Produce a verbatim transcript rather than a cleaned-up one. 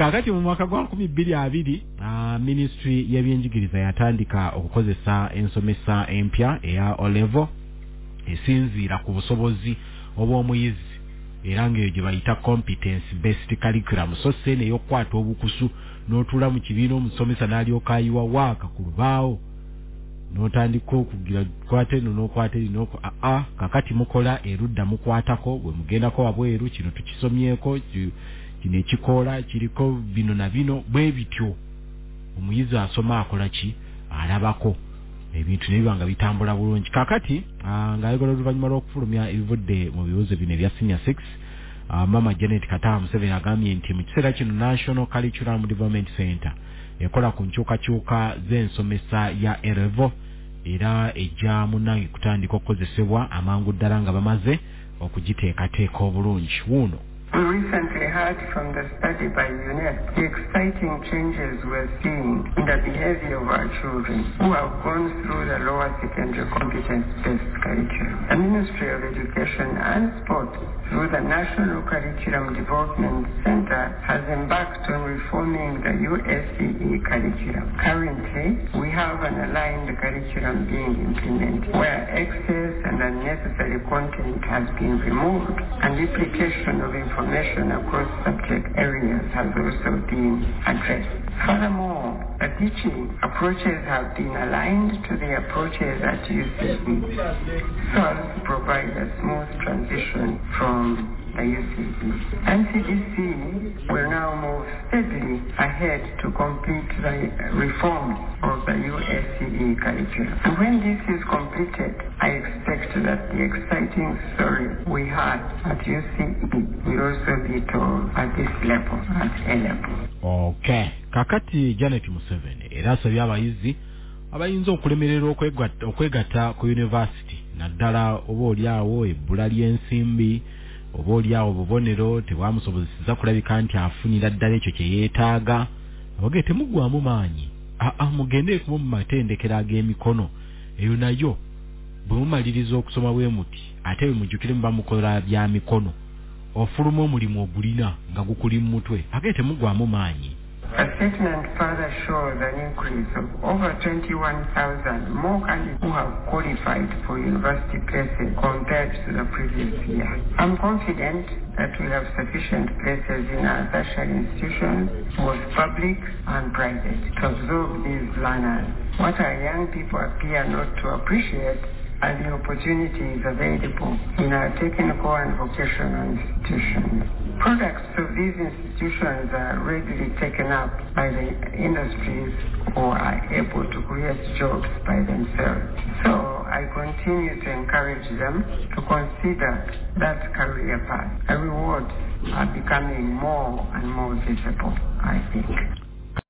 kakati mu mwaka gwa nkumi bbiri abiri uh, ministry y'ebyenjigiriza yatandika okukozesa ensomesa empya eya O level esinziira ku busobozi obw'omuyizi era ng'eyo gye bayita competence based curriculum. So sene y'okwata obukusu n'otuula mu kibiina omusomesa n'alyoka ayiwa waaka ku lubaawo n'otandika okugira kwate no n'okwate lino a kakati mukola erudda mukwatako bwe mugendako wabweru kino tukisomyeko kino ekikola kiriko bino na bino bwe bityo omuyizi asoma akola ki alabako ebintu nebibanga bitambula bulungi. Kakati ng'ayagala oluvannyuma lw'okufulumya ebivudde mu bibuuzo bino ebya senior six, Mama Janet Kataaha Museveni agambye nti mu kiseera kino National Curriculum Development Center ekola ku nkyukakyuka z'ensomesa ya A level era ejja munnange kutandika okukozesebwa amangu ddala nga bamaze okugiteekateeka obulungi. Wuno We recently heard from the study by U N E P the exciting changes we're seeing in the behavior of our children who have gone through the lower secondary competence-based curriculum. The Ministry of Education and Sport, through the National Curriculum Development Center, has embarked on reforming the U S C E curriculum. Currently, we have an aligned curriculum being implemented where excess and unnecessary content has been removed and duplication of information Information across subject areas has also been addressed. Furthermore, the teaching approaches have been aligned to the approaches at U C E, so as to provide a smooth transition from the U C E. N C D C will now move steadily ahead to complete the reform of the U S C E curriculum. And when this is completed, I expect that the exciting story we had at U C E will also be told at this level, at A level. Okay. Kakati Janet Museveni era asabye abayizi abayinza okulemerera okwegatta ku university naddala oba oliawo ebbula ly'ensimbi oba oliawo obubonero tebwamusobozesa kulabika nti afunira ddala ekyo kye yeetaaga abage temuggwamu maanyi aa mugende kuba mu matendekero ag'emikono eyo nayo bwe mumaliriza okusoma bwe muti ate bwe mujjukire muba mukola bya mikono ofuluma omulimu ogulina nga gukuli mu mutwe age temuggwamu maanyi. A statement further shows an increase of over twenty-one thousand more candidates who have qualified for university places compared to the previous year. I'm confident that we have sufficient places in our tertiary institutions, both public and private, to absorb these learners. What our young people appear not to appreciate are the opportunities available in our technical and vocational institutions. Products of these institutions are readily taken up by the industries who are able to create jobs by themselves. So I continue to encourage them to consider that career path. The rewards are becoming more and more visible, I think.